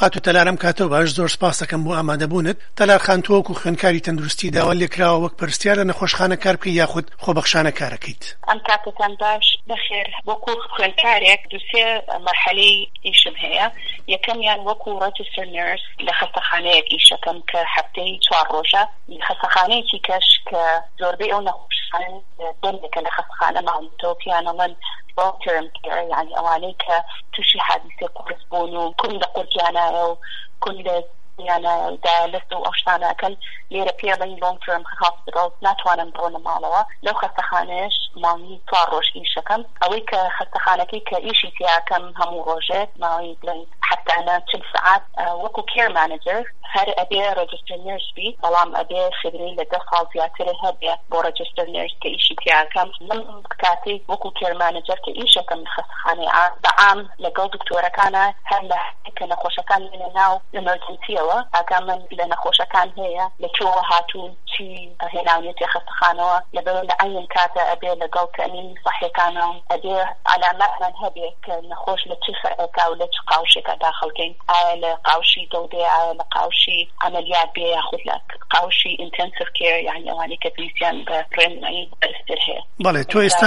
خاتو تەلارم کاتەوە باش زۆر سپاس دەکەم بۆ ئامادەبوونت. تەلار خان تۆ وەکو خوێندکاری تەندروستی داوا لێکراوە وەک پرسیار لە نەخۆشخانە کار بکەیت یاخود خۆبەخشانە کار دەکەیت؟ ئەم کاتتان باش بەخێر. وەکو خوێندکارێک دووسێ مەرحەلەی ئیشم هەیە. یەکەمیان وەکو ڕەجیستەر نەرس لە خەستەخانەیەک ئیشەکەم کە هەفتەی 4 ڕۆژە. خەستەخانەیەکی کەش کە زۆربەی ئەو نەخۆشخانە دەمێکە لە خەستەخانە ماڵێتەوە پیانەڵەن long term care، يعني ئەوانەی کە تووشی حادیسێ قورس بوون و کون لە قورتیانایە و کون لە یانە دایالس و ئەو شتانەکەن لێرە پێڵین long term hospitals ناتوانن بڕۆنە ماڵەوە. لەو خەستەخانەیەش ماڵی 4 ڕۆژ ئیشەکەم. ئەوەی کە خەستەخانەکەی کە ئیشی تیاکەم هەموو ڕۆژێت ماوەی بڵێن حتانە 40 ساعات وەکو care manager هەر ئەبێ register nurse بی، بەڵام ئەبێ خبرەی لە 10 ساڵ زیاترە هەبێ بۆ register nurse کە ئیشی تیاکەم. من کاتێک وەکو care manager کە ئیشەکەم لە خەستەخانەی بەعام لەگەڵ دکتۆرەکانە هەر لە کە نەخۆشەکان لێنە ناو ئەمەرجەنسیەوە ئاگا من لە نەخۆشەکان هەیە لە کوێوە هاتوون چی هێناویەتی خەستەخانەوە لەبەر لە عین کاتە ئەبێ لەگەڵ تەمین سەحیەکانە ئەبێ علاماتمان هەبێ کە نەخۆش لە چ فەرەکە و لە چ قاوشێکە داخڵکەین، ئایا لە قاوشی دڵدێ، ئایا لە قاوشی عملیات بێ یاخود لە قاوشی intensive care، یعنی ئەوانەی کە پێویستیان بە ڕێنمایی بەرزتر هەیە. بەڵێ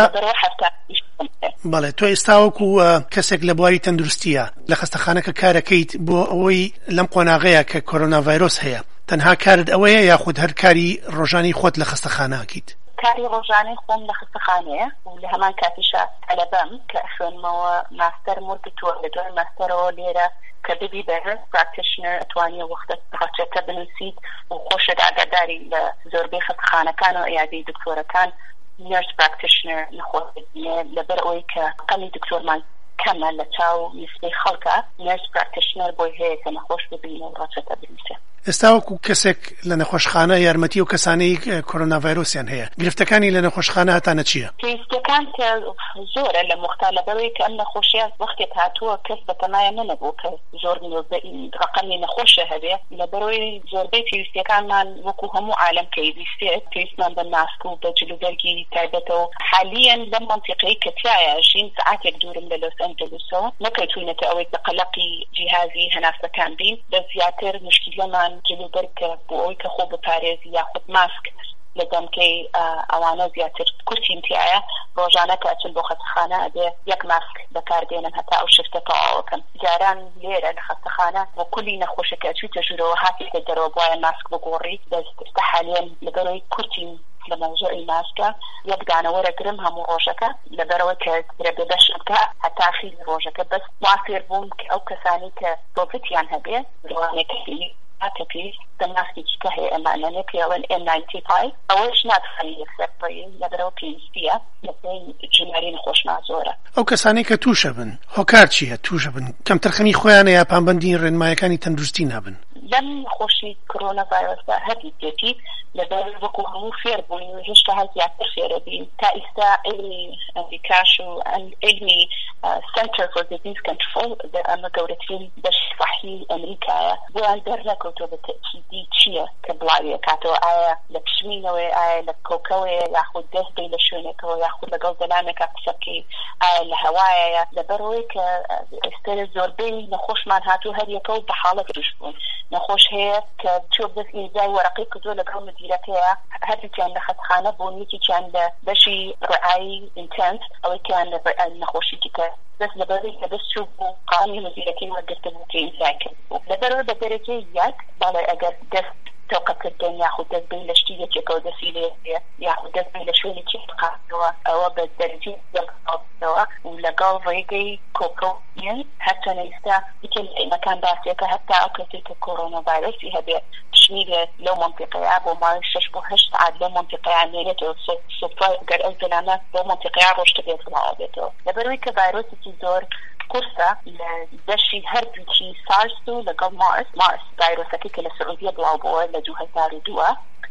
تۆ ئێستا وەکو کەسێک لە بواری تەندروستیە لە خەستەخانەکە کارەکەیت بۆ ئەوەی لەم قۆناغەیە کە کۆرۆنا ڤایرۆس هەیە، تەنها کارت ئەوەیە یاخود هەر کاری ڕۆژانی خۆت لە خەستەخانەکەیت؟ کاری ڕۆژانەی خۆم لە خەستەخانەیە و لە هەمان کاتیشە تەلەبەم کە خوێنمەوە ماستەر وەرگرتووە لە دوای ماستەرەوە لێرە کە ببی بەرز پراکتیشنەر ئەتوانیە وەختە ڕەچەتە بنووسیت و خۆشت ئاگاداری لە زۆربەی خەستەخانەکان و عیادەی دکتۆرەکان نرس پراکتیشنەر نەخۆشببینێ لەبەر ئەوەی کە قەمی دکتۆرمان کەمە لە چاو نسبەی خەڵکە نرس پراکتیشنەر بۆی هەیە کە نەخۆش ببینە و ڕەچەتە بنووسێ. ئێستا وەکو کەسێک لە نەخۆشخانە یارمەتی و کەسانەی کۆرۆنا ڤایرۆسیان هەیە، گرفتەکانی لە نەخۆشخانە هەتانە چییە؟ پێویستەکان کە زۆرە لە مختلەبەوەی کە ئەم نەخۆشیە وەختێک هاتووە کەس بەتەمایە نەبوو کە زۆر ڕقەمی نەخۆشە هەبێ، لەبەرەوەی زۆربەی پێویستەکانمان وەکو هەموو عالەم کە ئیزیستێت پێویستمان بە ماسک و بە جلوبەرگی تایبەتەوە. حالیەن لەم مەنتیقەی کە تایە ژین سعاتێک دوورم لە لۆس ئەنجلوسەوە نەکەوتوینەتە ئەوەی بە قەلەقی جیهازی هەناسەکان بین، بە زیاتر مشکلەمان جلوبەرکە بۆ ئەوەی کە خۆ بپارێزی یاخود ماسک لە دەمکەی ئەوانە زیاتر کورتیم تایە. ڕۆژانە کە ئەچن بۆ خەستەخانە ئەبێ یەک ماسک بەکاردێنن هەتا ئەو شفتە تەواوەکەن. جاران لێرە لە خەستەخانە بۆ کولی نەخۆشەکە چوویتە ژوورەوە هاتیتە دەرەوە بواە ماسک بگۆڕی، دەست حالیان لەبەرەوەی کورتیم لە مەوزوعی ماسکە یەک دانەوەرە گرم هەموو ڕۆژەکە لەبەرەوەی کە بەدەشتکە هەتا خیلی ڕۆژەکە بەس وافێر بووم کە ئەو کەسانی کە کۆڤیدیان هەبێ ڕوانێکی پێویست دەماسکێکی کە هەیە ئەمانە پێڵێن N95 ئەوەش ناتوانێت یەکسەر بڕین لەبەرەوە پێویستیە لەبەرەوەی ژمارەی نەخۆشمان زۆرە. ئەو کەسانی کە تووشە بن هۆکار چییە؟ تووشە بن کەم تەرخەمی خۆیانە یا پابەندی ڕێنمایەکانی تەندروستی نابن؟ لەم نەخۆشی کۆرۆنا ڤایرۆسە هەبیێتی لەبەر وەکو هەموو فێر بووین و هێشتا هەر زیاتر فێرە بین. تا ئێستا علمی ئەمریکاش و علمی Center for Disease Control ئەمە گەورەترین بەشی صحی ئەمریکایە بۆیان دەرنەکەوتووە بە تەکیدی چییە کە بڵاویە کاتەوە، ئایا لە پشمینەوەی، ئایا لە کۆکەوەیە، یاخود دەستبەی لە شوێنێکەوە، یاخود لەگەڵ زەلامێکە قسە بکەی، ئایا لە هەوایە. لەبەرەوەی کە ئێستا زۆربەی نەخۆشمان هاتوو هەر یەکەوت بە حاڵەت توش بوون. نەخۆش هەیە کە چۆ بەس ئیمزای وەرەقەی کردووە لەگەڵ مدیرەکەیە، هەردووکیان لە خەستەخانە بوون، یەکێکیان لە بەشی ڕعایی ئینتەنس، ئەوەیکیان لە نەخۆشی دیکە بس لبرای که بس شو قانونی مدیریتی و گرفته بود که این ذکر لبرای به درجه یک بالای اگر دست توقف الدنيا ياخذ دز بين لشتيه كو دسيله ياخذ دز بين لشويه كي تقاطوا او بالدرجه يقطوا ولا قال ريجي كوكوين حتى نستا يمكن مكان باسيك حتى اكلت كورونا فيروس هي تشميل لو منطقه ابو ما شبهش عاد لو منطقه عمليه صفر قال الزلامات لو منطقه عروش تبي تطلعوا لبروي كفيروس تزور كورسا لدشي هربتي سارسو لقل مارس فيروسكي كلا السعودية بلاوبوه لجوها سارو دوا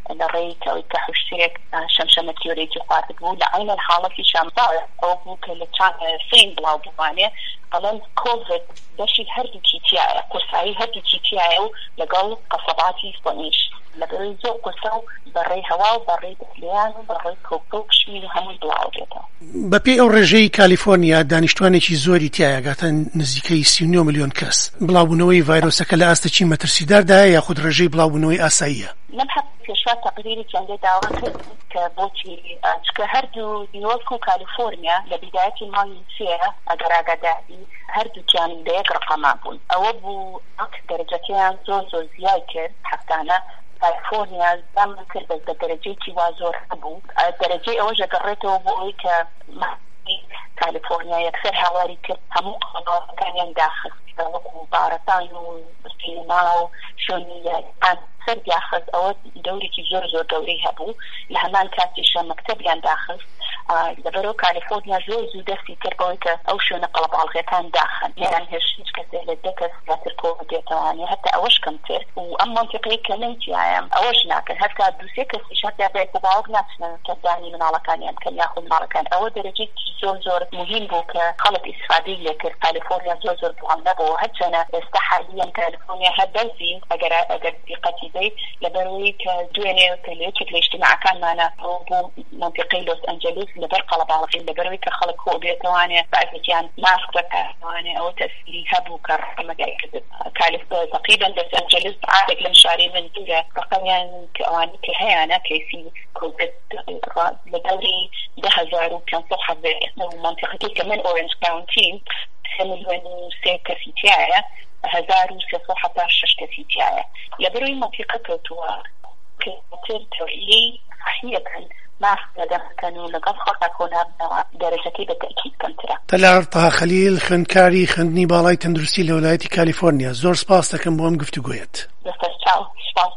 لريك أو كحشيك شمشمة يوريتي قاتل بو لعين الحالة في شمطاء أو بو كالتشان فين بلاو بواني قلن كوفيد داشي هردو كيتيايا قرصاي هردو كيتيايا لقل قصباتي فنيش لبري زو قصو بري هوا بري دفليان بري كوكوك شمينو همون بلاو جيتا بەپێی ئەو ڕێژەی کالیفۆرنیا دانیشتوانێکی زۆری تایە گاتە نزیکەی 39 ملیۆن کەس بڵاوبوونەوەی ڤایرۆسەکە لە ئاستە چی مەترسیداردایە یاخود ڕێژەی بڵاوبوونەوەی ئاساییە نبحث في شوية تقريري كان دي دعوة كبوتي كهردو نيويورك وكاليفورنيا لبداية الماليسية أقراقا دائي هردو كان ديك رقمابون أو أبو درجتين زوزو زياكر حفتانا كاليفورنيا زمان كربز بدرجيتي وازور أبو الدرجي أوجه قريته بوئي كاليفورنيا يكسر حوالي همو قضاء كان ينداخل وكو بارتان وسيناو شونية كان سر ياخذ أو دوري كي زور دوري هبو لهمان كاتيشا مكتب ينداخل لبرو كاليفورنيا زو دستي كربويك أو شو نقلب على الغيطان داخل يعني هش كسر للدكس لاتر كوفيد يتواني حتى أوش كمتر وأما منطقي كميت يعني أوش ناكن هكا دوسيك استشهاد يبيك وبعوق ناسنا كداني من على كان يمكن ياخذ من على كان أو درجة زور مهم بوك خلط إسفادية كاليفورنيا زور بوعنبو هجنا استحاليا كاليفورنيا هدلزي أجر دقتي بي لبروي كدويني كليتك الاجتماع كان معنا بو منطقي لوس أنجلوس لبرقلب على غير لبروي كخلق هو بيتواني بعثتيان ماسك كواني أو تسلي هبو كرحمة كاليف تقريبا لوس أنجلوس عادك لمشاري من دولة رقميا كواني كهيانا كيفي كوفيد لدوري 1000 كان صحة ومنطقتي كمان أورنج كاونتي 1,000,000 كفيتيايا 1,016 كفيتيايا لبروي منطقة كوتوا كتير توعي صحية ما كانوا لقد خطأكونا درجتي بالتأكيد كنترا تلارتها خليل خندكاري خندني بالاي تندرسي لولايتي كاليفورنيا زور سباس تكن بوم گفتگویت